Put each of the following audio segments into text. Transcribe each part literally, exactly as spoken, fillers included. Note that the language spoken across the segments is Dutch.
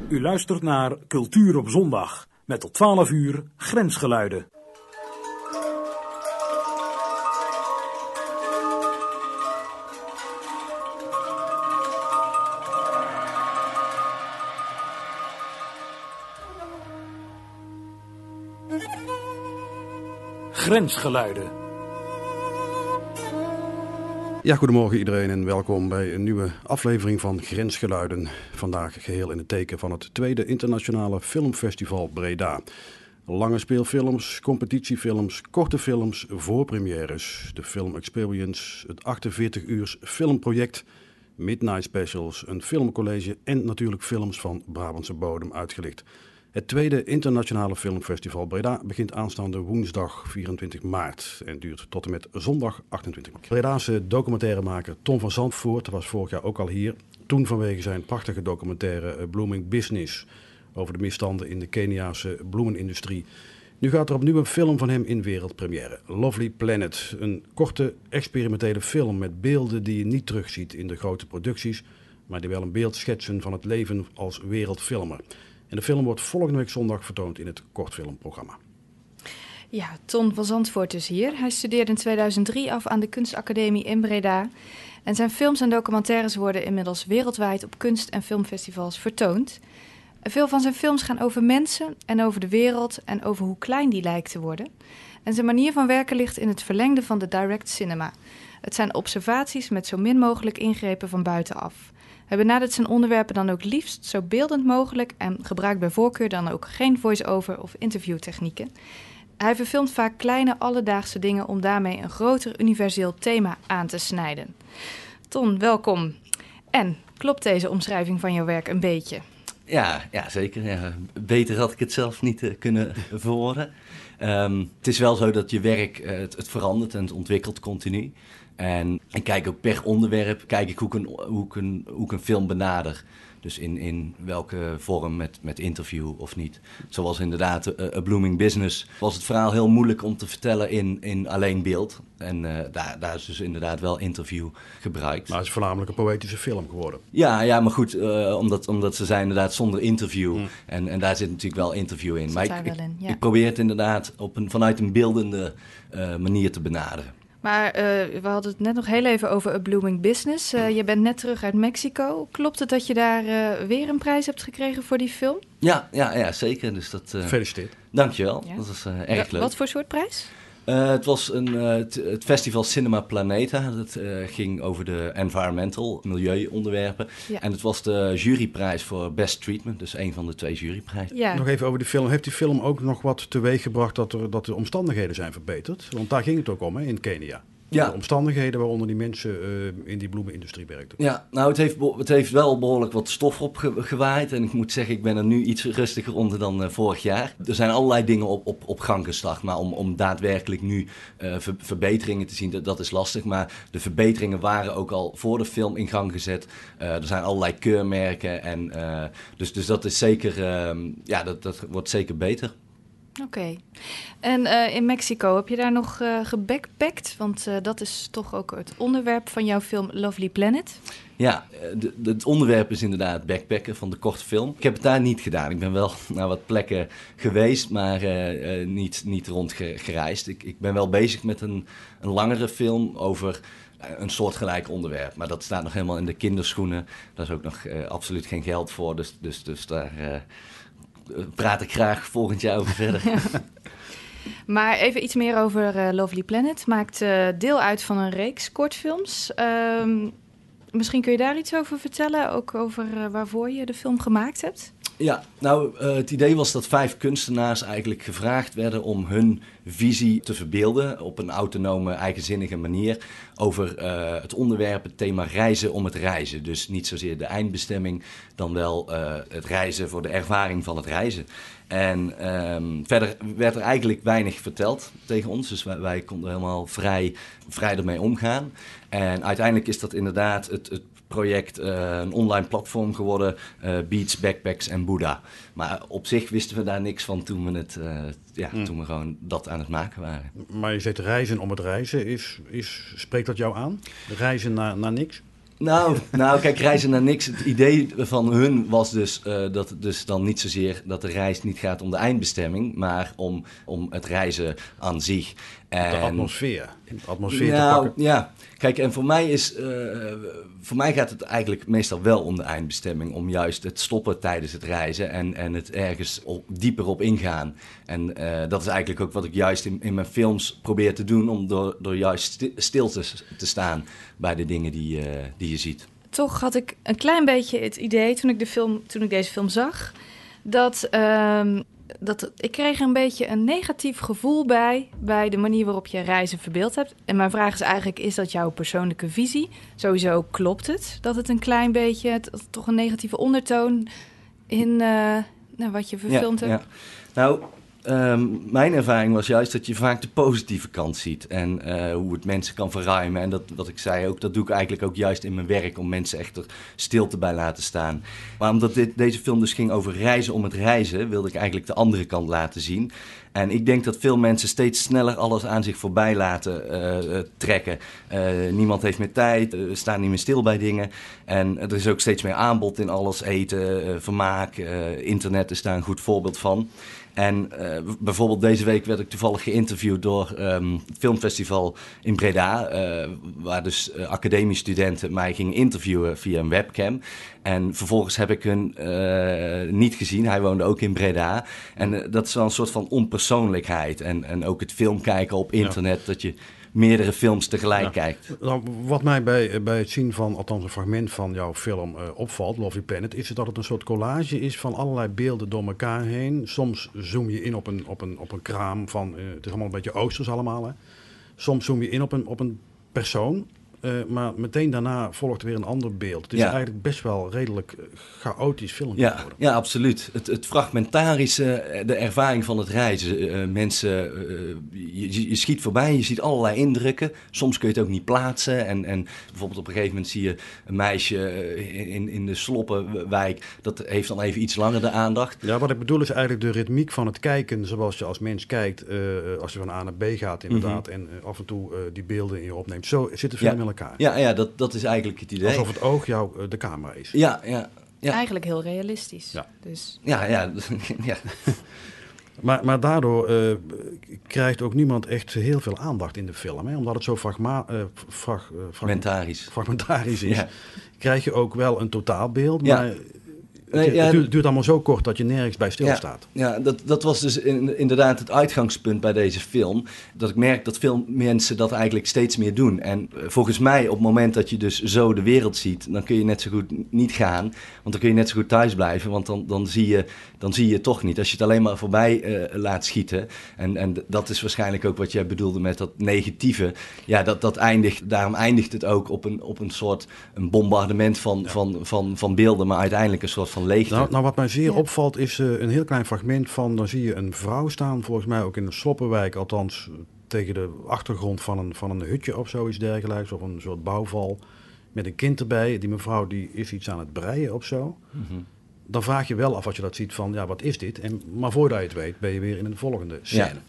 U luistert naar Cultuur op Zondag, met tot twaalf uur Grensgeluiden. Grensgeluiden. Ja, goedemorgen iedereen en welkom bij een nieuwe aflevering van Grensgeluiden. Vandaag geheel in het teken van het tweede internationale filmfestival Breda. Lange speelfilms, competitiefilms, korte films, voorpremières, de Film Experience, het achtenveertig uurs filmproject, Midnight Specials, een filmcollege en natuurlijk films van Brabantse bodem uitgelicht. Het tweede internationale filmfestival Breda begint aanstaande woensdag vierentwintig maart en duurt tot en met zondag achtentwintig maart. Bredaanse documentairemaker Tom van Zandvoort was vorig jaar ook al hier. Toen vanwege zijn prachtige documentaire Blooming Business over de misstanden in de Keniaanse bloemenindustrie. Nu gaat er opnieuw een film van hem in wereldpremière. Lovely Planet, een korte experimentele film met beelden die je niet terugziet in de grote producties, maar die wel een beeld schetsen van het leven als wereldfilmer. En de film wordt volgende week zondag vertoond in het kortfilmprogramma. Ja, Ton van Zandvoort is hier. Hij studeerde in tweeduizend drie af aan de Kunstacademie in Breda. En zijn films en documentaires worden inmiddels wereldwijd op kunst- en filmfestivals vertoond. En veel van zijn films gaan over mensen en over de wereld en over hoe klein die lijkt te worden. En zijn manier van werken ligt in het verlengde van de direct cinema. Het zijn observaties met zo min mogelijk ingrepen van buitenaf. Hij benadert zijn onderwerpen dan ook liefst zo beeldend mogelijk en gebruikt bij voorkeur dan ook geen voice-over of interviewtechnieken. Hij verfilmt vaak kleine alledaagse dingen om daarmee een groter universeel thema aan te snijden. Ton, welkom. En klopt deze omschrijving van jouw werk een beetje? Ja, ja zeker. Ja. Beter had ik het zelf niet uh, kunnen verwoorden. Um, het is wel zo dat je werk, uh, het, het verandert en het ontwikkelt continu. En ik kijk ook per onderwerp, kijk ik hoe ik een, hoe ik een, hoe ik een film benader. Dus in, in welke vorm, met, met interview of niet. Zoals inderdaad uh, A Blooming Business was het verhaal heel moeilijk om te vertellen in, in alleen beeld. En uh, daar, daar is dus inderdaad wel interview gebruikt. Maar het is voornamelijk een poëtische film geworden. Ja, ja maar goed, uh, omdat, omdat ze zijn inderdaad zonder interview. Hmm. En, en daar zit natuurlijk wel interview in. Zit maar daar ik, wel in, ja. ik probeer het inderdaad op een, vanuit een beeldende uh, manier te benaderen. Maar uh, we hadden het net nog heel even over A Blooming Business. Uh, je bent net terug uit Mexico. Klopt het dat je daar uh, weer een prijs hebt gekregen voor die film? Ja, ja, ja zeker. Dus dat, uh, Gefeliciteerd. Dankjewel, ja. Dat is uh, erg w- leuk. Wat voor soort prijs? Uh, het was een, uh, t- het festival Cinema Planeta. Dat uh, ging over de environmental, milieuonderwerpen. Ja. En het was de juryprijs voor Best Treatment, dus een van de twee juryprijzen. Ja. Nog even over die film. Heeft die film ook nog wat teweeggebracht dat, er, dat de omstandigheden zijn verbeterd? Want daar ging het ook om, hè, in Kenia. Ja. De omstandigheden waaronder die mensen uh, in die bloemenindustrie werkten. Ja, nou het heeft, be- het heeft wel behoorlijk wat stof opgewaaid. En ik moet zeggen, ik ben er nu iets rustiger onder dan uh, vorig jaar. Er zijn allerlei dingen op, op, op gang gestart. Maar om, om daadwerkelijk nu uh, ver- verbeteringen te zien, dat, dat is lastig. Maar de verbeteringen waren ook al voor de film in gang gezet. Uh, er zijn allerlei keurmerken. En, uh, dus, dus dat is zeker, uh, ja, dat, dat wordt zeker beter. Oké. Okay. En uh, in Mexico, heb je daar nog uh, gebackpackt? Want uh, dat is toch ook het onderwerp van jouw film Lovely Planet. Ja, de, de, het onderwerp is inderdaad backpacken van de korte film. Ik heb het daar niet gedaan. Ik ben wel naar wat plekken geweest, maar uh, uh, niet, niet rondgereisd. Ik, ik ben wel bezig met een, een langere film over een soortgelijk onderwerp. Maar dat staat nog helemaal in de kinderschoenen. Daar is ook nog uh, absoluut geen geld voor. Dus, dus, dus daar uh, praat ik graag volgend jaar over verder. Ja. Maar even iets meer over uh, Lovely Planet. Maakt uh, deel uit van een reeks kortfilms. Um, misschien kun je daar iets over vertellen, ook over uh, waarvoor je de film gemaakt hebt? Ja, nou, uh, het idee was dat vijf kunstenaars eigenlijk gevraagd werden om hun visie te verbeelden op een autonome, eigenzinnige manier over uh, het onderwerp, het thema reizen om het reizen. Dus niet zozeer de eindbestemming, dan wel uh, het reizen voor de ervaring van het reizen. En um, verder werd er eigenlijk weinig verteld tegen ons, dus wij, wij konden helemaal vrij, vrij ermee omgaan. En uiteindelijk is dat inderdaad het, het project uh, een online platform geworden, uh, Beats, Backpacks en Buddha. Maar op zich wisten we daar niks van toen we, het, uh, ja, hmm. toen we gewoon dat aan het maken waren. Maar je zegt reizen om het reizen, is, is, spreekt dat jou aan? Reizen naar, naar niks? Nou, nou, kijk, reizen naar niks. Het idee van hun was dus uh, dat het dus dan niet zozeer dat de reis niet gaat om de eindbestemming, maar om, om het reizen aan zich. En, de atmosfeer. De atmosfeer nou, te pakken. Ja, kijk, en voor mij is, uh, voor mij gaat het eigenlijk meestal wel om de eindbestemming, om juist het stoppen tijdens het reizen en, en het ergens op, dieper op ingaan. En uh, dat is eigenlijk ook wat ik juist in, in mijn films probeer te doen, om door, door juist sti- stil te, te staan bij de dingen die, uh, die je ziet. Toch had ik een klein beetje het idee, toen ik, de film, toen ik deze film zag, dat, um, dat ik kreeg een beetje een negatief gevoel bij, bij de manier waarop je reizen verbeeld hebt. En mijn vraag is eigenlijk, is dat jouw persoonlijke visie? Sowieso klopt het, dat het een klein beetje, het, toch een negatieve ondertoon in uh, nou, wat je verfilmd ja, hebt? Ja. Nou, Um, mijn ervaring was juist dat je vaak de positieve kant ziet en uh, hoe het mensen kan verruimen. En dat, wat ik zei ook, dat doe ik eigenlijk ook juist in mijn werk, om mensen echt er stilte bij laten staan. Maar omdat dit, deze film dus ging over reizen om het reizen, wilde ik eigenlijk de andere kant laten zien. En ik denk dat veel mensen steeds sneller alles aan zich voorbij laten uh, uh, trekken. Uh, niemand heeft meer tijd, we uh, staan niet meer stil bij dingen. En er is ook steeds meer aanbod in alles, eten, uh, vermaak, uh, internet is daar een goed voorbeeld van. En uh, bijvoorbeeld deze week werd ik toevallig geïnterviewd door um, het filmfestival in Breda, uh, waar dus uh, academiestudenten mij gingen interviewen via een webcam. En vervolgens heb ik hun uh, niet gezien. Hij woonde ook in Breda. En uh, dat is wel een soort van onpersoonlijkheid. En, en ook het film kijken op internet, ja. Dat je meerdere films tegelijk ja. kijkt. Nou, wat mij bij, bij het zien van, althans een fragment van jouw film uh, opvalt, Lovely Planet, is het dat het een soort collage is van allerlei beelden door elkaar heen. Soms zoom je in op een, op een, op een kraam van, uh, het is allemaal een beetje oosters allemaal. Hè. Soms zoom je in op een, op een persoon. Uh, maar meteen daarna volgt er weer een ander beeld. Het is ja. eigenlijk best wel redelijk chaotisch filmpje ja, geworden. Ja, absoluut. Het, het fragmentarische, de ervaring van het reizen. Uh, mensen, uh, je, je schiet voorbij, je ziet allerlei indrukken. Soms kun je het ook niet plaatsen. En, en bijvoorbeeld op een gegeven moment zie je een meisje in, in de Sloppenwijk. Dat heeft dan even iets langer de aandacht. Ja, wat ik bedoel is eigenlijk de ritmiek van het kijken. Zoals je als mens kijkt, uh, als je van A naar B gaat inderdaad. Mm-hmm. En uh, af en toe uh, die beelden in je opneemt. Zo zit de film ja. in elkaar. Ja, ja dat, dat is eigenlijk het idee. Alsof het oog jou uh, de camera is. Ja, ja. Ja. Eigenlijk heel realistisch. Ja, dus. ja. ja, ja. maar, maar daardoor uh, krijgt ook niemand echt heel veel aandacht in de film. Hè? Omdat het zo fragma- uh, frag, uh, fragmentarisch. fragmentarisch is. Ja. Krijg je ook wel een totaalbeeld. Ja. Maar Nee, het, ja, het, duurt, het duurt allemaal zo kort dat je nergens bij stilstaat. Ja, ja dat, dat was dus in, inderdaad het uitgangspunt bij deze film. Dat ik merk dat veel mensen dat eigenlijk steeds meer doen. En volgens mij op het moment dat je dus zo de wereld ziet, dan kun je net zo goed niet gaan. Want dan kun je net zo goed thuis blijven. Want dan, dan, zie, je, dan zie je het toch niet. Als je het alleen maar voorbij uh, laat schieten. En, en dat is waarschijnlijk ook wat jij bedoelde met dat negatieve. Ja, dat, dat eindigt, daarom eindigt het ook op een, op een soort een bombardement van, ja. van, van, van beelden. Maar uiteindelijk een soort van leegte. Nou, nou wat mij zeer ja. opvalt is uh, een heel klein fragment van, dan zie je een vrouw staan, volgens mij ook in een Sloppenwijk, althans tegen de achtergrond van een, van een hutje of zoiets dergelijks, of een soort bouwval, met een kind erbij. Die mevrouw die is iets aan het breien of zo. Mm-hmm. Dan vraag je wel af als je dat ziet van, ja, wat is dit? En, maar voordat je het weet, ben je weer in een volgende scène. Ja.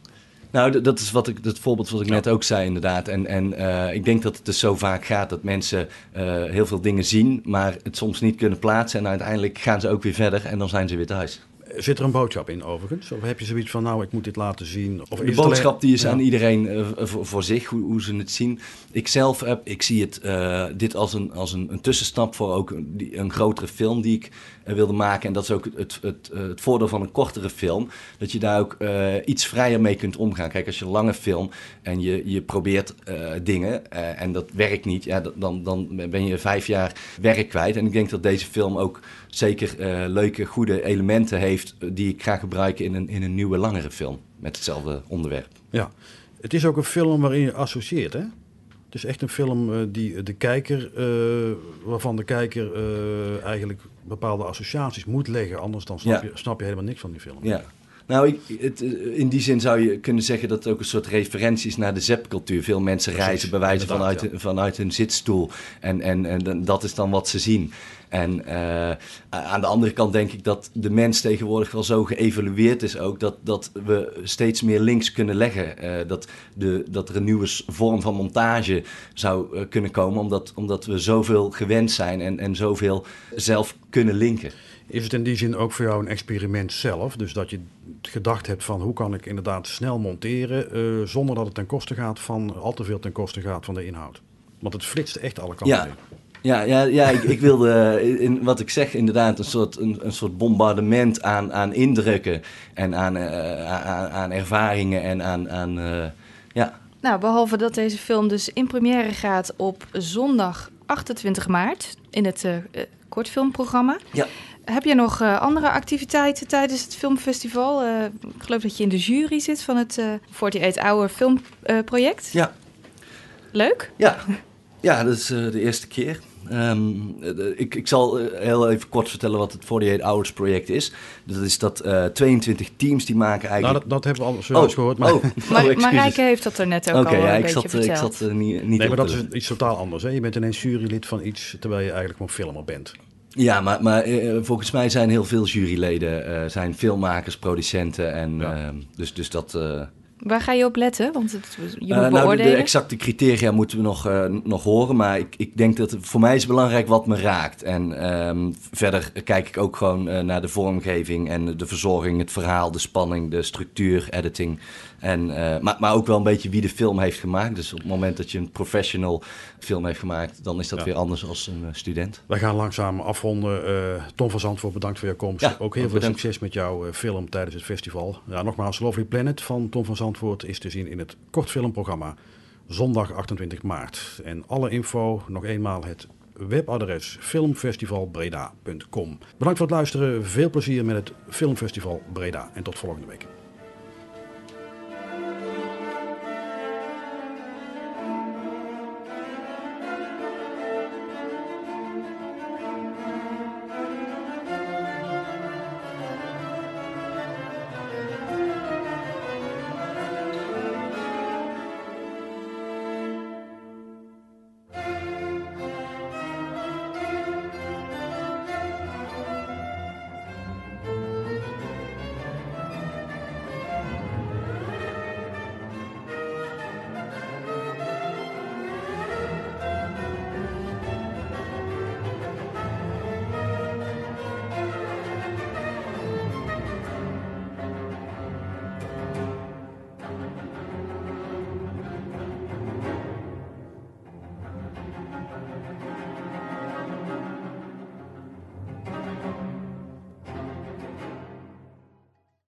Nou, dat is wat ik, het voorbeeld wat ik ja. net ook zei inderdaad. En, en uh, ik denk dat het dus zo vaak gaat dat mensen uh, heel veel dingen zien, maar het soms niet kunnen plaatsen. En uiteindelijk gaan ze ook weer verder en dan zijn ze weer thuis. Zit er een boodschap in overigens? Of heb je zoiets van, nou, ik moet dit laten zien? Of de is boodschap alleen... die is ja. aan iedereen uh, voor, voor zich, hoe, hoe ze het zien. Ik zelf heb, ik zie het, uh, dit als, een, als een, een tussenstap voor ook een, een grotere film die ik uh, wilde maken. En dat is ook het, het, het, het voordeel van een kortere film. Dat je daar ook uh, iets vrijer mee kunt omgaan. Kijk, als je een lange film en je, je probeert uh, dingen uh, en dat werkt niet, ja, dan, dan ben je vijf jaar werk kwijt. En ik denk dat deze film ook zeker uh, leuke, goede elementen heeft die ik ga gebruiken in een, in een nieuwe, langere film met hetzelfde onderwerp. Ja, het is ook een film waarin je associeert, hè? Het is echt een film uh, die de kijker, uh, waarvan de kijker uh, eigenlijk bepaalde associaties moet leggen, anders dan snap, ja. je, snap je helemaal niks van die film. Ja. Nou, ik, het, in die zin zou je kunnen zeggen dat het ook een soort referentie is naar de zepcultuur. Veel mensen Precies, reizen bij wijze vanuit, ja. vanuit hun zitstoel en, en, en dat is dan wat ze zien. En uh, aan de andere kant denk ik dat de mens tegenwoordig wel zo geëvolueerd is ook... dat, dat we steeds meer links kunnen leggen. Uh, dat, de, dat er een nieuwe vorm van montage zou uh, kunnen komen... Omdat, omdat we zoveel gewend zijn en, en zoveel zelf kunnen linken. Is het in die zin ook voor jou een experiment zelf? Dus dat je gedacht hebt van hoe kan ik inderdaad snel monteren... Uh, zonder dat het ten koste gaat van, al te veel ten koste gaat van de inhoud? Want het flitst echt alle kanten ja. in. Ja, ja, ja ik, ik wilde, in wat ik zeg, inderdaad een soort, een, een soort bombardement aan, aan indrukken en aan, uh, aan, aan ervaringen en aan, aan uh, ja. Nou, behalve dat deze film dus in première gaat op zondag achtentwintig maart in het uh, kortfilmprogramma. Ja. Heb je nog uh, andere activiteiten tijdens het filmfestival? Uh, ik geloof dat je in de jury zit van het uh, achtenzestig Hour filmproject. Uh, ja. Leuk? Ja. Ja, dat is uh, de eerste keer. Um, ik, ik zal heel even kort vertellen wat het achtenzestig Hours project is. Dat is dat uh, tweeëntwintig teams die maken eigenlijk... Nou, dat, dat hebben we al zojuist oh, gehoord. Maar... Oh, maar oh, Marijke heeft dat er net ook okay, al ja, een ik beetje zat, verteld. Ik zat uh, niet, niet nee, maar dat is iets totaal anders. Hè? Je bent ineens jurylid van iets terwijl je eigenlijk gewoon filmer bent. Ja, maar, maar uh, volgens mij zijn heel veel juryleden uh, zijn filmmakers, producenten. En, ja. uh, dus, dus dat... Uh, Waar ga je op letten? Want het, je moet uh, nou, beoordelen. De, de exacte criteria moeten we nog, uh, nog horen. Maar ik, ik denk dat het, voor mij is belangrijk wat me raakt. En um, verder kijk ik ook gewoon uh, naar de vormgeving en de verzorging, het verhaal, de spanning, de structuur, editing. En, uh, maar, maar ook wel een beetje wie de film heeft gemaakt. Dus op het moment dat je een professional film heeft gemaakt, dan is dat ja. weer anders als een uh, student. Wij gaan langzaam afronden. Uh, Tom van Zandvoort, bedankt voor je komst. Ja, ook heel bedankt. veel succes met jouw uh, film tijdens het festival. Ja, nogmaals, Lovely Planet van Tom van Zandvoort is te zien in het kortfilmprogramma zondag achtentwintig maart. En alle info, nog eenmaal het webadres filmfestival breda punt com. Bedankt voor het luisteren. Veel plezier met het Filmfestival Breda en tot volgende week.